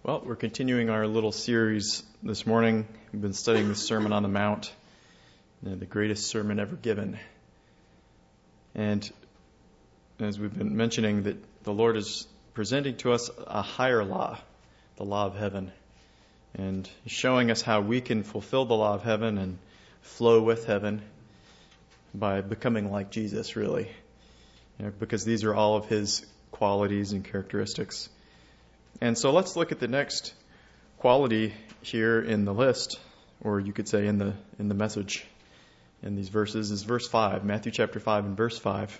Well, we're continuing our little series this morning. We've been studying the Sermon on the Mount, the greatest sermon ever given. And as we've been mentioning, that the Lord is presenting to us a higher law, the law of heaven, and showing us how we can fulfill the law of heaven and flow with heaven by becoming like Jesus, really, because these are all of his qualities and characteristics. And so let's look at the next quality here in the list, or you could say in the message in these verses, is verse 5, Matthew chapter 5 and verse 5.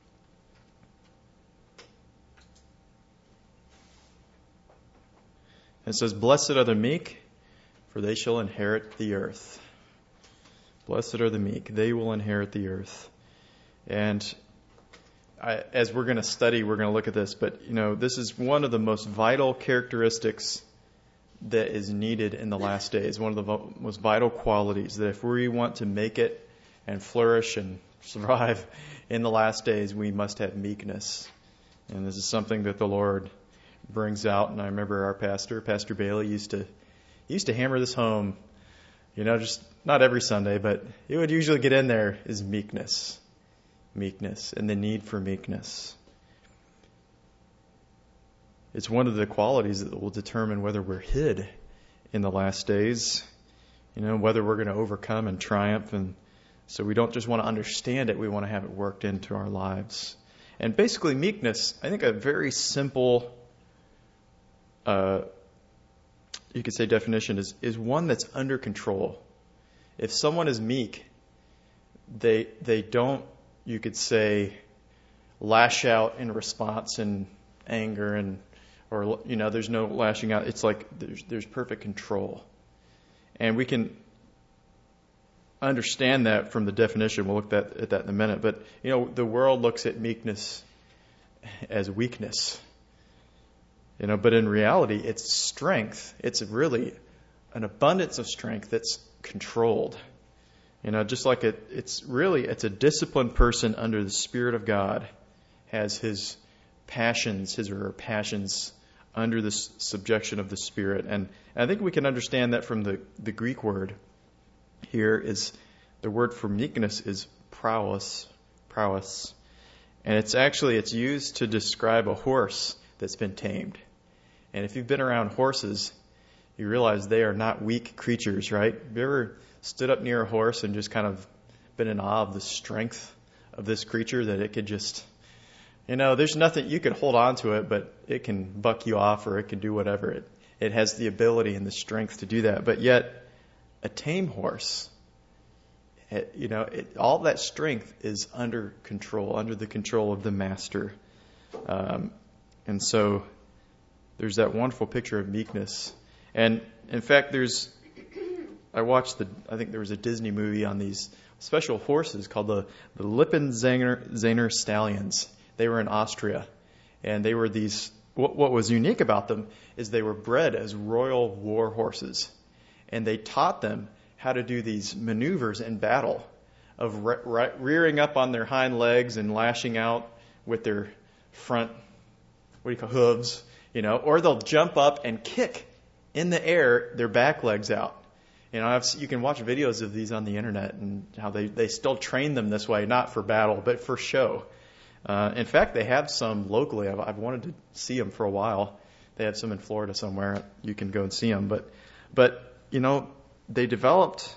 It says, "Blessed are the meek, for they shall inherit the earth." Blessed are the meek, they will inherit the earth. And as we're going to study, we're going to look at this, but this is one of the most vital characteristics that is needed in the last days, one of the most vital qualities, that if we want to make it and flourish and survive in the last days, we must have meekness. And this is something that the Lord brings out. And I remember our pastor, Pastor Bailey, used to hammer this home, just not every Sunday, but it would usually get in there, is meekness. Meekness and the need for meekness. It's one of the qualities that will determine whether we're hid in the last days, whether we're going to overcome and triumph. And so we don't just want to understand it, we want to have it worked into our lives. And basically meekness, I think a very simple, you could say definition is one that's under control. If someone is meek, they don't, you could say, lash out in response and anger or there's no lashing out. It's like there's perfect control. And we can understand that from the definition. We'll look at that in a minute. But, the world looks at meekness as weakness. But in reality, it's strength. It's really an abundance of strength that's controlled. Just like it's a disciplined person under the Spirit of God has his passions under the subjection of the Spirit. And I think we can understand that from the Greek word here is, the word for meekness is praus. And it's used to describe a horse that's been tamed. And if you've been around horses, you realize they are not weak creatures, right? Have you ever stood up near a horse and just kind of been in awe of the strength of this creature, that it could just, there's nothing, you could hold on to it, but it can buck you off or it can do whatever. It has the ability and the strength to do that. But yet, a tame horse, all that strength is under the control of the master. And so there's that wonderful picture of meekness. And in fact, I think there was a Disney movie on these special horses called the Lipizzaner Stallions. They were in Austria. And they were these, what was unique about them is they were bred as royal war horses. And they taught them how to do these maneuvers in battle of rearing up on their hind legs and lashing out with their front, hooves, or they'll jump up and kick in the air their back legs out. You can watch videos of these on the internet and how they still train them this way, not for battle, but for show. In fact, they have some locally. I've wanted to see them for a while. They have some in Florida somewhere. You can go and see them. But they developed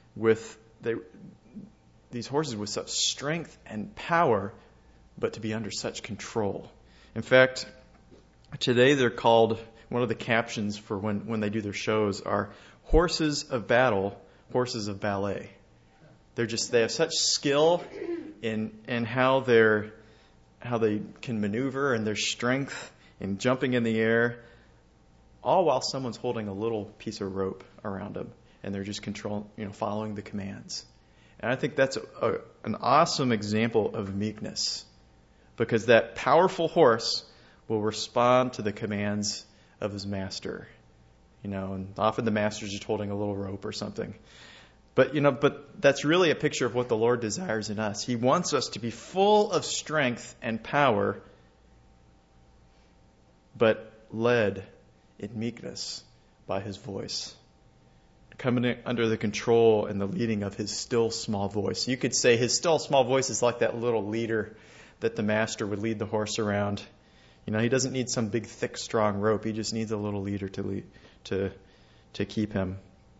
these horses with such strength and power, but to be under such control. In fact, today they're called, one of the captions for when they do their shows are horses of battle, horses of ballet. They have such skill in how they can maneuver and their strength in jumping in the air, all while someone's holding a little piece of rope around them and they're just following the commands. And I think that's an awesome example of meekness, because that powerful horse will respond to the commands of his master. And often the master's just holding a little rope or something. But that's really a picture of what the Lord desires in us. He wants us to be full of strength and power, but led in meekness by his voice, coming under the control and the leading of his still small voice. You could say his still small voice is like that little leader that the master would lead the horse around. He doesn't need some big, thick, strong rope. He just needs a little leader to keep him.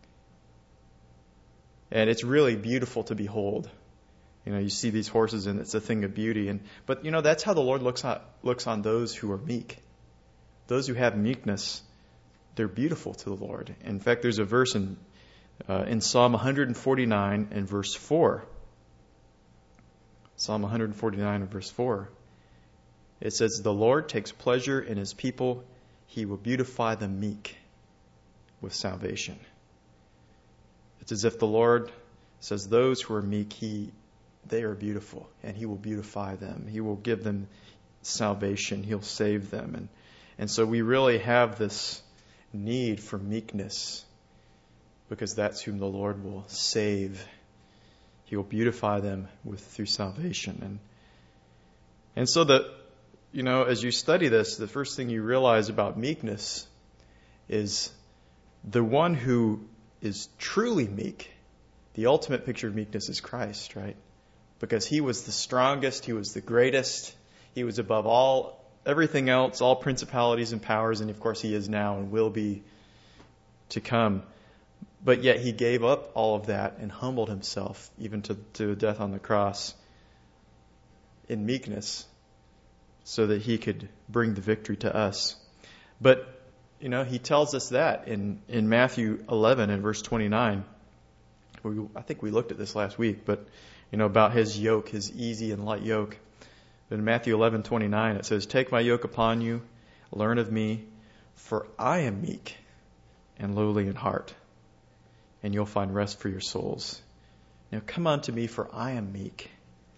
And it's really beautiful to behold. You see these horses, and it's a thing of beauty. But that's how the Lord looks on those who are meek. Those who have meekness, they're beautiful to the Lord. In fact, there's a verse in Psalm 149 and verse 4. Psalm 149 and verse 4. It says, "The Lord takes pleasure in his people. He will beautify the meek with salvation." It's as if the Lord says those who are meek, they are beautiful, and he will beautify them. He will give them salvation. He'll save them. And so we really have this need for meekness, because that's whom the Lord will save. He will beautify them through salvation. And so as you study this, the first thing you realize about meekness is the one who is truly meek. The ultimate picture of meekness is Christ, right? Because he was the strongest, he was the greatest, he was above everything else, all principalities and powers, and of course he is now and will be to come. But yet he gave up all of that and humbled himself even to death on the cross in meekness so that he could bring the victory to us. But, he tells us that in Matthew 11 and verse 29. I think we looked at this last week, but, about his yoke, his easy and light yoke. In Matthew 11:29, it says, "Take my yoke upon you, learn of me, for I am meek and lowly in heart, and you'll find rest for your souls. Now come unto me, for I am meek,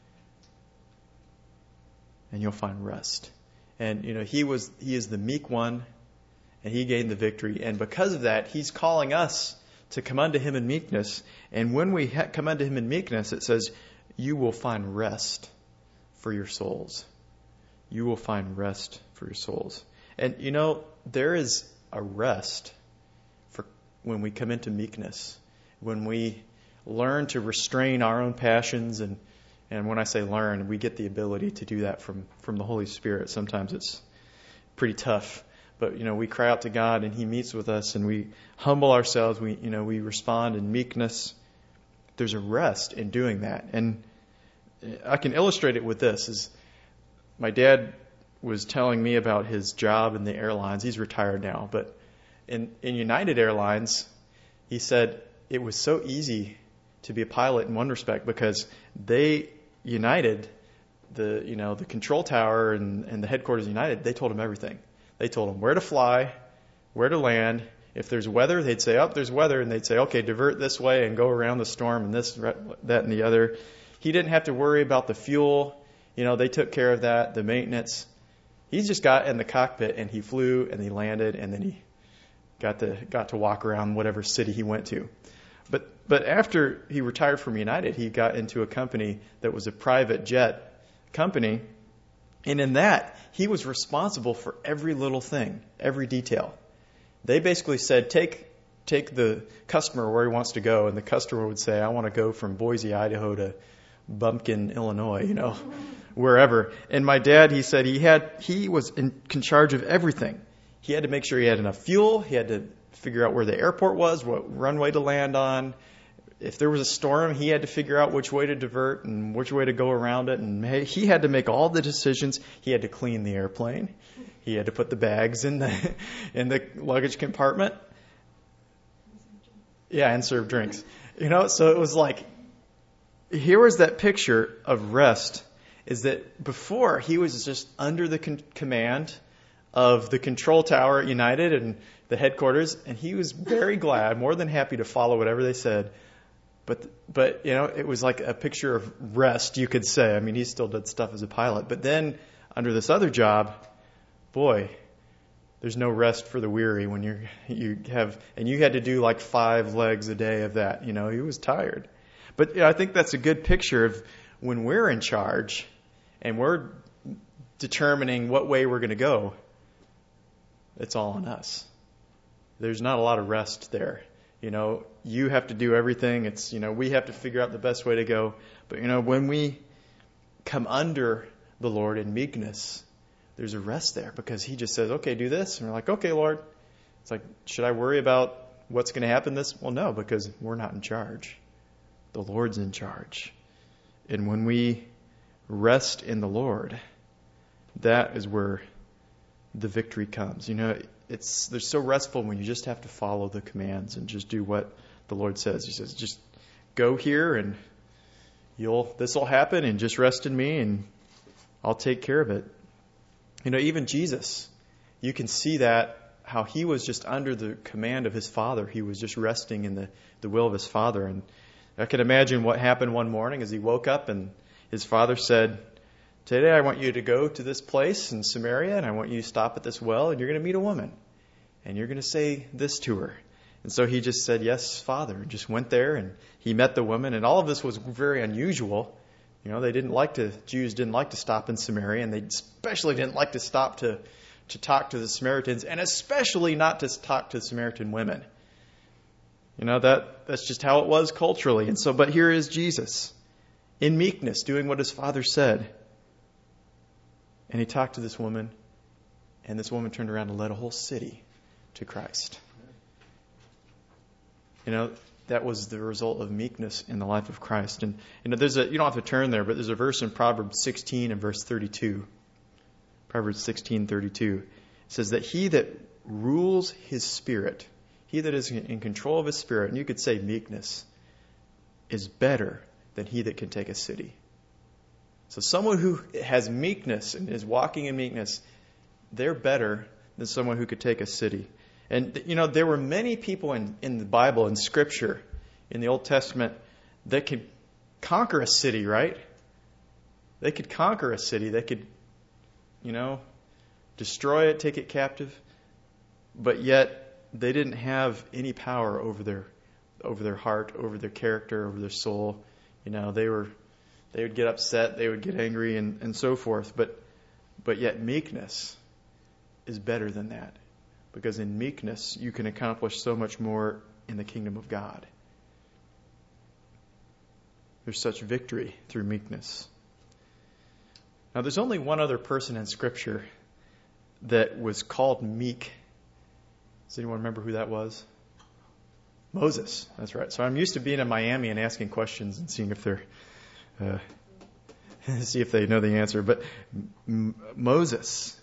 and you'll find rest." And, he is the meek one, and he gained the victory. And because of that, he's calling us to come unto him in meekness. And when we come unto him in meekness, it says, you will find rest for your souls. You will find rest for your souls. And, there is a rest for when we come into meekness, when we learn to restrain our own passions. And when I say learn, we get the ability to do that from the Holy Spirit. Sometimes it's pretty tough. But, we cry out to God and he meets with us and we humble ourselves. We respond in meekness. There's a rest in doing that. And I can illustrate it with this. Is my dad was telling me about his job in the airlines. He's retired now. But in United Airlines, he said it was so easy to be a pilot in one respect because United, the control tower and the headquarters of United, they told him everything. They told him where to fly, where to land. If there's weather, they'd say, there's weather. And they'd say, okay, divert this way and go around the storm and this, that, and the other. He didn't have to worry about the fuel. They took care of that, the maintenance. He just got in the cockpit and he flew and he landed and then he got to walk around whatever city he went to. But after he retired from United, he got into a company that was a private jet company. And in that, he was responsible for every little thing, every detail. They basically said, take the customer where he wants to go. And the customer would say, I want to go from Boise, Idaho to Bumpkin, Illinois, wherever. And my dad, he said he was in charge of everything. He had to make sure he had enough fuel. He had to figure out where the airport was, what runway to land on. If there was a storm, he had to figure out which way to divert and which way to go around it. And he had to make all the decisions. He had to clean the airplane. He had to put the bags in the luggage compartment. Yeah, and serve drinks. So it was like, here was that picture of rest, is that before he was just under the command of the control tower at United and the headquarters, and he was very glad, more than happy to follow whatever they said. But it was like a picture of rest, you could say. I mean, he still did stuff as a pilot. But then under this other job, boy, there's no rest for the weary when you had to do like 5 legs a day of that. He was tired. But I think that's a good picture of when we're in charge and we're determining what way we're going to go. It's all on us. there's not a lot of rest there. You have to do everything. It's, we have to figure out the best way to go. But, when we come under the Lord in meekness, there's a rest there because he just says, okay, do this. And we're like, okay, Lord. It's like, should I worry about what's going to happen this? Well, no, because we're not in charge. The Lord's in charge. And when we rest in the Lord, that is where the victory comes. They're so restful when you just have to follow the commands and just do what the Lord says. He says, just go here and this will happen, and just rest in me and I'll take care of it. Even Jesus, you can see that how he was just under the command of his Father. He was just resting in the will of his Father. And I can imagine what happened one morning as he woke up and his Father said, today I want you to go to this place in Samaria, and I want you to stop at this well, and you're going to meet a woman, and you're going to say this to her. And so he just said, yes, Father, and just went there, and he met the woman, and all of this was very unusual. Jews didn't like to stop in Samaria, and they especially didn't like to stop to talk to the Samaritans, and especially not to talk to Samaritan women. That's just how it was culturally. And so, but here is Jesus in meekness, doing what his Father said. And he talked to this woman, and this woman turned around and led a whole city to Christ. That was the result of meekness in the life of Christ. And you don't have to turn there, but there's a verse in Proverbs 16 and verse 32. Proverbs 16:32. It says that he that rules his spirit, he that is in control of his spirit, and you could say meekness, is better than he that can take a city. So someone who has meekness and is walking in meekness, they're better than someone who could take a city. And, there were many people in the Bible, in Scripture, in the Old Testament, that could conquer a city, right? They could conquer a city. They could, destroy it, take it captive. But yet, they didn't have any power over their heart, over their character, over their soul. They would get upset, they would get angry, and so forth. But yet meekness is better than that. Because in meekness, you can accomplish so much more in the kingdom of God. There's such victory through meekness. Now, there's only one other person in Scripture that was called meek. Does anyone remember who that was? Moses. That's right. So I'm used to being in Miami and asking questions and seeing if they know the answer. But Moses,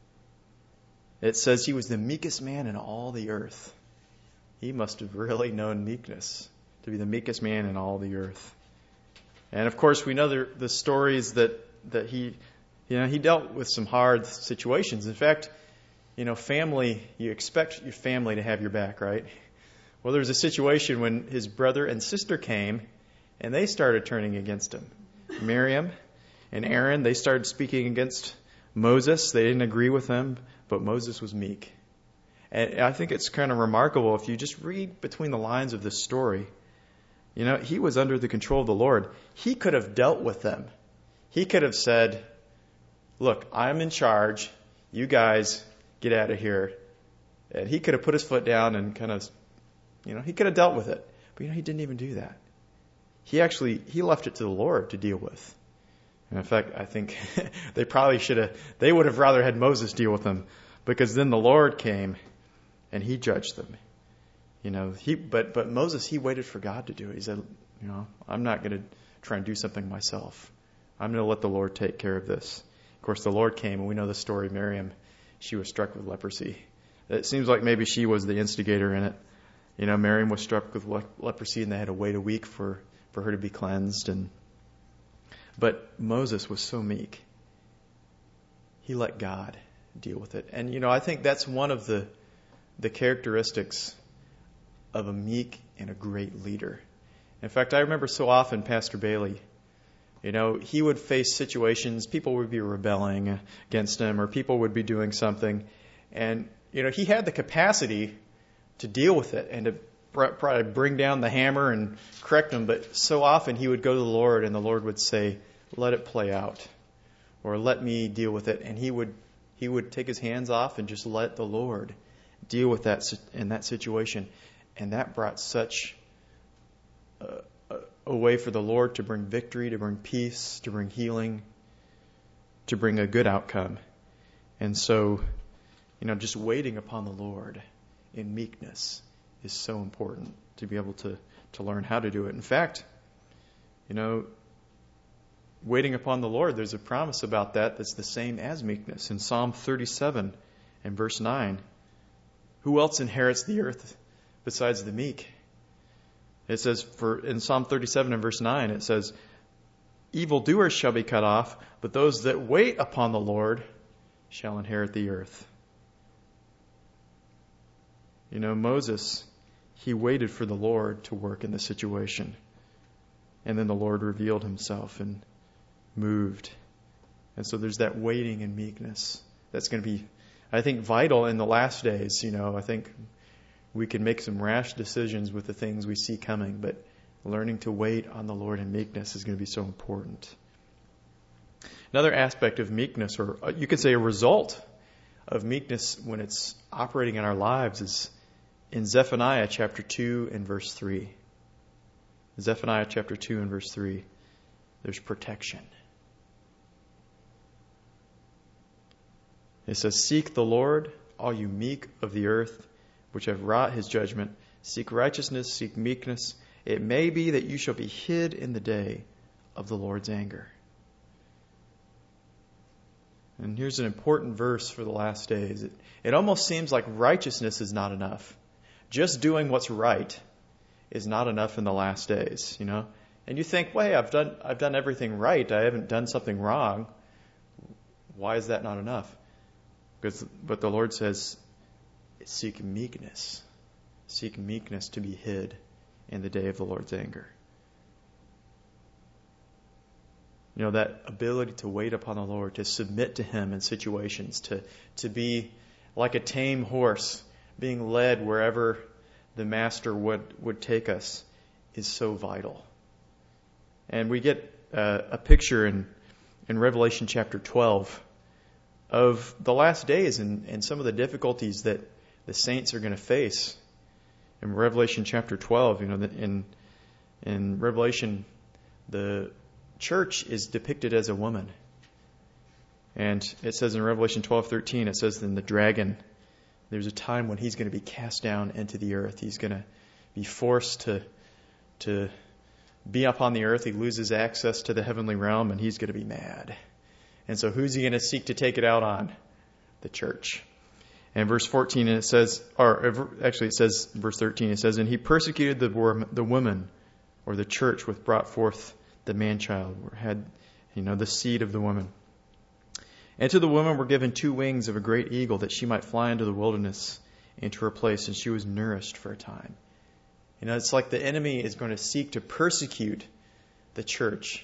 it says he was the meekest man in all the earth. He must have really known meekness to be the meekest man in all the earth. And of course, we know the stories that he dealt with some hard situations. In fact, family, you expect your family to have your back, right? Well, there was a situation when his brother and sister came, and they started turning against him. Miriam and Aaron, they started speaking against Moses. They didn't agree with him, but Moses was meek. And I think it's kind of remarkable if you just read between the lines of this story. He was under the control of the Lord. He could have dealt with them. He could have said, look, I'm in charge. You guys get out of here. And he could have put his foot down and kind of, he could have dealt with it. But, he didn't even do that. He left it to the Lord to deal with. And in fact, I think they would have rather had Moses deal with them, because then the Lord came and he judged them. But Moses, he waited for God to do it. He said, I'm not going to try and do something myself. I'm going to let the Lord take care of this. Of course, the Lord came, and we know the story. Miriam, she was struck with leprosy. It seems like maybe she was the instigator in it. Miriam was struck with leprosy, and they had to wait a week for her to be cleansed. But Moses was so meek. He let God deal with it. And, I think that's one of the characteristics of a meek and a great leader. In fact, I remember so often Pastor Bailey, he would face situations, people would be rebelling against him, or people would be doing something. And, he had the capacity to deal with it and to probably bring down the hammer and correct them. But so often he would go to the Lord, and the Lord would say, let it play out, or let me deal with it. And he would take his hands off and just let the Lord deal with that in that situation. And that brought such a way for the Lord to bring victory, to bring peace, to bring healing, to bring a good outcome. And so, just waiting upon the Lord in meekness is so important to be able to learn how to do it. In fact, waiting upon the Lord, there's a promise about that's the same as meekness. In Psalm 37 and verse 9, who else inherits the earth besides the meek? It says in Psalm 37 and verse 9, it says, evildoers shall be cut off, but those that wait upon the Lord shall inherit the earth. Moses, he waited for the Lord to work in the situation. And then the Lord revealed himself and moved. And so there's that waiting and meekness that's going to be, I think, vital in the last days. I think we can make some rash decisions with the things we see coming, but learning to wait on the Lord in meekness is going to be so important. Another aspect of meekness, or you could say a result of meekness when it's operating in our lives, is in Zephaniah chapter 2 and verse 3. Zephaniah chapter 2 and verse 3, there's protection. It says, seek the Lord, all you meek of the earth, which have wrought his judgment. Seek righteousness, seek meekness. It may be that you shall be hid in the day of the Lord's anger. And here's an important verse for the last days. It almost seems like righteousness is not enough. Just doing what's right is not enough in the last days, And you think, wait, I've done everything right. I haven't done something wrong. Why is that not enough? But the Lord says, seek meekness. Seek meekness to be hid in the day of the Lord's anger. That ability to wait upon the Lord, to submit to him in situations, to be like a tame horse, being led wherever the master would take us, is so vital. And we get a picture in Revelation chapter 12 of the last days and some of the difficulties that the saints are going to face. In Revelation chapter 12, in Revelation, the church is depicted as a woman. And it says in Revelation 12:13, it says in the dragon, there's a time when he's going to be cast down into the earth. He's going to be forced to be up on the earth. He loses access to the heavenly realm, and he's going to be mad. And so who's he going to seek to take it out on? The church. And verse 14, it says, it says, verse 13, it says, and he persecuted the woman, or the church, which brought forth the man-child, or had, the seed of the woman. And to the woman were given 2 wings of a great eagle, that she might fly into the wilderness, into her place, and she was nourished for a time. It's like the enemy is going to seek to persecute the church.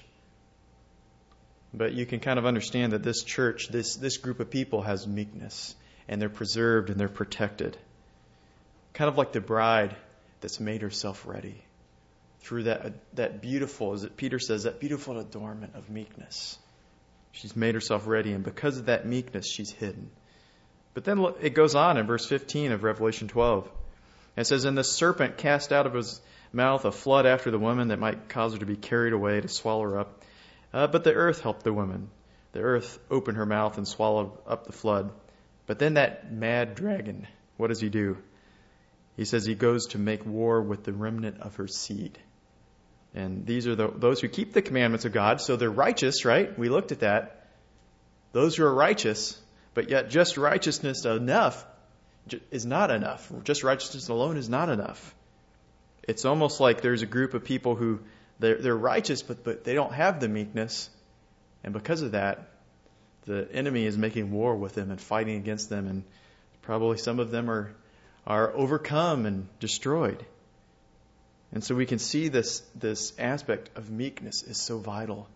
But you can kind of understand that this church, this group of people has meekness, and they're preserved and they're protected. Kind of like the bride that's made herself ready through that beautiful, as Peter says, that beautiful adornment of meekness. She's made herself ready, and because of that meekness, she's hidden. But then it goes on in verse 15 of Revelation 12. It says, and the serpent cast out of his mouth a flood after the woman that might cause her to be carried away, to swallow her up. But the earth helped the woman. The earth opened her mouth and swallowed up the flood. But then that mad dragon, what does he do? He says he goes to make war with the remnant of her seed. And these are those who keep the commandments of God. So they're righteous, right? We looked at that. Those who are righteous, but yet just righteousness enough is not enough. Just righteousness alone is not enough. It's almost like there's a group of people who they're righteous, but they don't have the meekness. And because of that, the enemy is making war with them and fighting against them. And probably some of them are overcome and destroyed. And so we can see this aspect of meekness is so vital.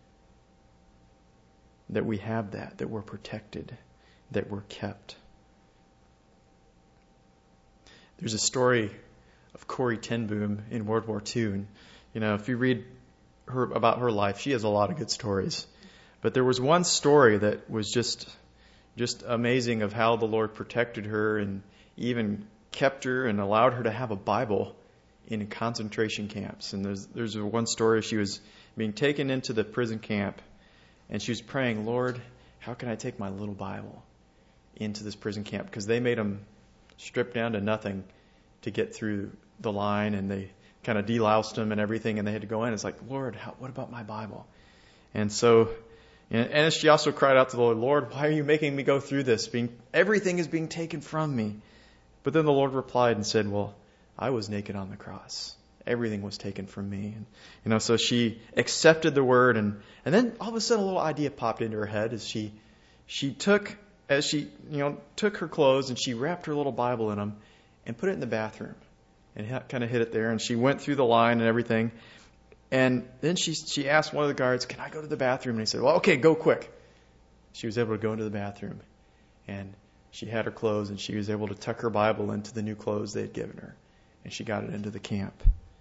That we have that we're protected, that we're kept. There's a story of Corrie ten Boom in World War II. And, if you read about her life, she has a lot of good stories. But there was one story that was just amazing of how the Lord protected her even kept her and allowed her to have a Bible in concentration camps. And there's one story, she was being taken into the prison camp, and she was praying, Lord, how can I take my little Bible into this prison camp? Because they made them strip down to nothing to get through the line, and they kind of deloused them and everything, and they had to go in. It's like, Lord, what about my Bible? And so, and she also cried out to the Lord, Lord, why are you making me go through this? Everything is being taken from me. But then the Lord replied and said, well, I was naked on the cross. Everything was taken from me. And, so she accepted the word, and then all of a sudden a little idea popped into her head as she took her clothes and she wrapped her little Bible in them and put it in the bathroom and kind of hid it there. And she went through the line and everything. And then she asked one of the guards, can I go to the bathroom? And he said, well, okay, go quick. She was able to go into the bathroom, and she had her clothes, and she was able to tuck her Bible into the new clothes they had given her, and she got it into the camp.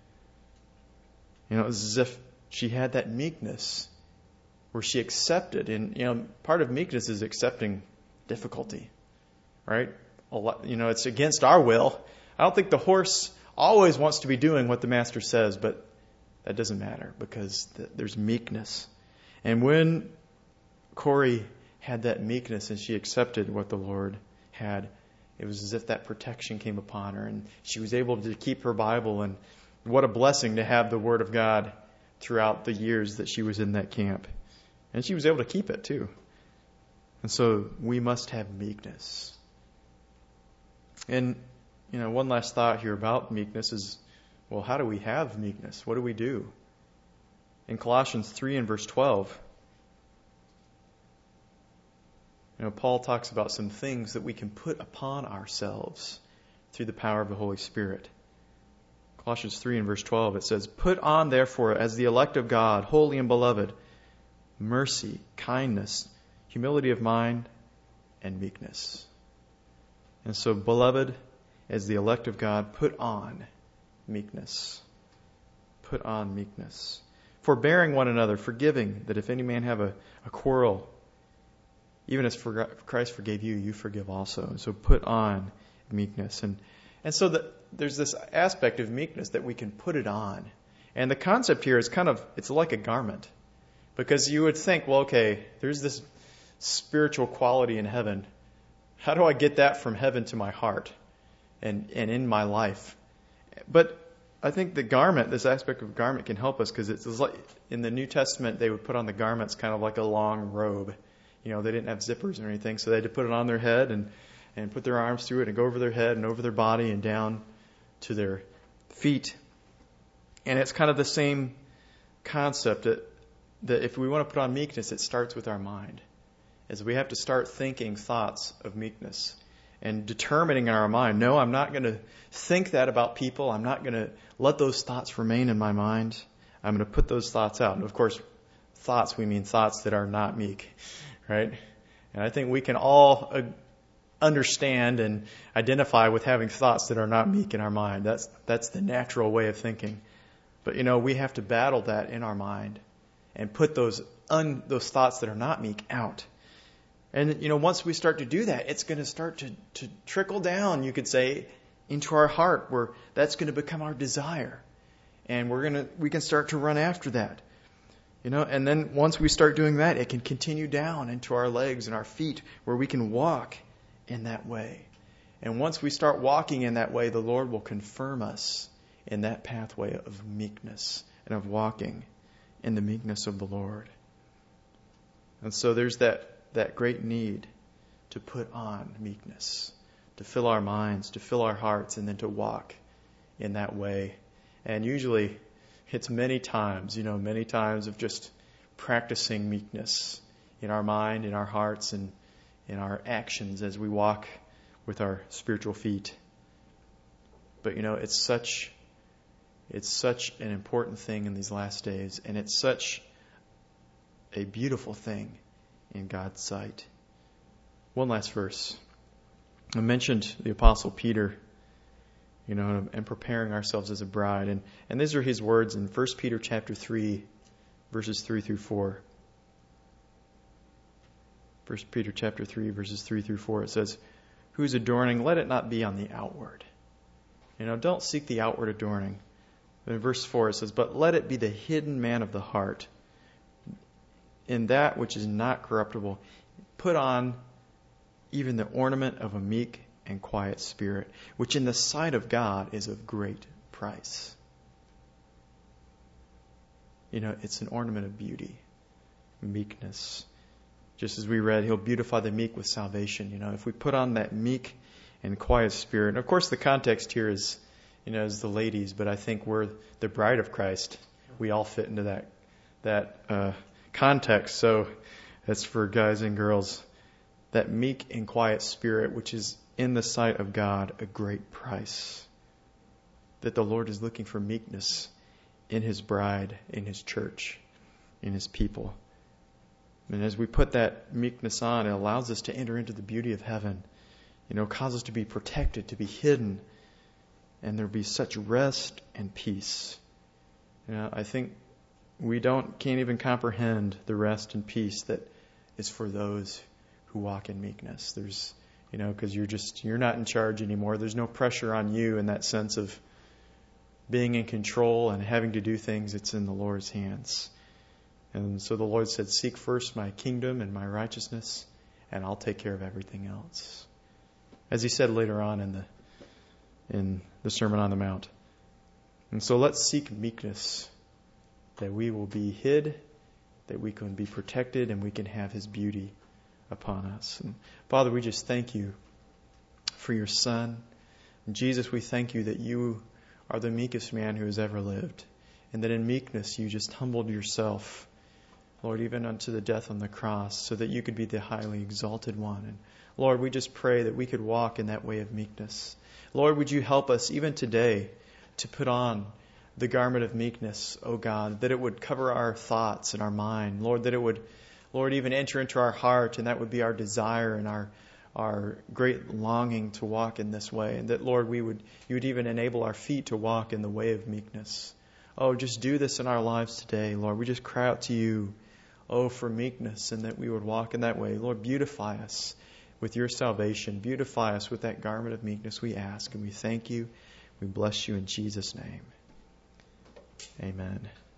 It was as if she had that meekness where she accepted. And, part of meekness is accepting difficulty, right? It's against our will. I don't think the horse always wants to be doing what the master says, but that doesn't matter because there's meekness. And when Corrie had that meekness and she accepted what the Lord had, it was as if that protection came upon her, and she was able to keep her Bible. And what a blessing to have the Word of God throughout the years that she was in that camp. And she was able to keep it too. And so we must have meekness. And, one last thought here about meekness is, well, how do we have meekness? What do we do? In Colossians 3 and verse 12, Paul talks about some things that we can put upon ourselves through the power of the Holy Spirit. Colossians 3 and verse 12, it says, put on, therefore, as the elect of God, holy and beloved, mercy, kindness, humility of mind, and meekness. And so, beloved, as the elect of God, put on meekness. Put on meekness. Forbearing one another, forgiving, that if any man have a quarrel, even as Christ forgave you, you forgive also. So put on meekness. And so there's this aspect of meekness that we can put it on. And the concept here is it's like a garment. Because you would think, well, okay, there's this spiritual quality in heaven. How do I get that from heaven to my heart and in my life? But I think the garment, this aspect of garment, can help us, because it's like in the New Testament, they would put on the garments kind of like a long robe. They didn't have zippers or anything, so they had to put it on their head and put their arms through it and go over their head and over their body and down to their feet. And it's kind of the same concept that if we want to put on meekness, it starts with our mind. As we have to start thinking thoughts of meekness and determining in our mind, no, I'm not going to think that about people. I'm not going to let those thoughts remain in my mind. I'm going to put those thoughts out. And of course, thoughts, we mean thoughts that are not meek, right? And I think we can all understand and identify with having thoughts that are not meek in our mind. That's the natural way of thinking. But, we have to battle that in our mind and put those thoughts that are not meek out. And, once we start to do that, it's going to start to trickle down, you could say, into our heart, where that's going to become our desire. And we can start to run after that. And then once we start doing that, it can continue down into our legs and our feet, where we can walk in that way. And once we start walking in that way, the Lord will confirm us in that pathway of meekness and of walking in the meekness of the Lord. And so there's that great need to put on meekness, to fill our minds, to fill our hearts, and then to walk in that way. And usually it's many times of just practicing meekness in our mind, in our hearts, and in our actions as we walk with our spiritual feet. But it's such an important thing in these last days, and it's such a beautiful thing in God's sight. One last verse. I mentioned the Apostle Peter, and preparing ourselves as a bride. And these are his words in 1 Peter chapter 3, verses 3 through 4. 1 Peter chapter 3, verses 3 through 4, it says, whose adorning, let it not be on the outward. Don't seek the outward adorning. In verse 4 it says, but let it be the hidden man of the heart, in that which is not corruptible. Put on even the ornament of a meek and quiet spirit, which in the sight of God is of great price. It's an ornament of beauty, meekness. Just as we read, he'll beautify the meek with salvation. If we put on that meek and quiet spirit. And of course, the context here is the ladies, but I think we're the bride of Christ. We all fit into that context. So that's for guys and girls. That meek and quiet spirit, which is in the sight of God a great price. That the Lord is looking for meekness in His bride, in His church, in His people. And as we put that meekness on, it allows us to enter into the beauty of heaven. Cause us to be protected, to be hidden, and there be such rest and peace. I think we can't even comprehend the rest and peace that is for those who walk in meekness. There's, because you're not in charge anymore. There's no pressure on you in that sense of being in control and having to do things. It's in the Lord's hands. And so the Lord said, seek first my kingdom and my righteousness, and I'll take care of everything else. As He said later on in the Sermon on the Mount. And so let's seek meekness, that we will be hid, that we can be protected, and we can have His beauty upon us. And Father, we just thank You for Your Son. And Jesus, we thank You that You are the meekest man who has ever lived, and that in meekness You just humbled Yourself, Lord, even unto the death on the cross, so that You could be the highly exalted one. And Lord, we just pray that we could walk in that way of meekness. Lord, would You help us even today to put on the garment of meekness, O God, that it would cover our thoughts and our mind. Lord, that it would, Lord, even enter into our heart, and that would be our desire and our great longing to walk in this way. And that, Lord, You would even enable our feet to walk in the way of meekness. Oh, just do this in our lives today, Lord. We just cry out to You, for meekness, and that we would walk in that way. Lord, beautify us with Your salvation. Beautify us with that garment of meekness, we ask, and we thank You. We bless You in Jesus' name. Amen.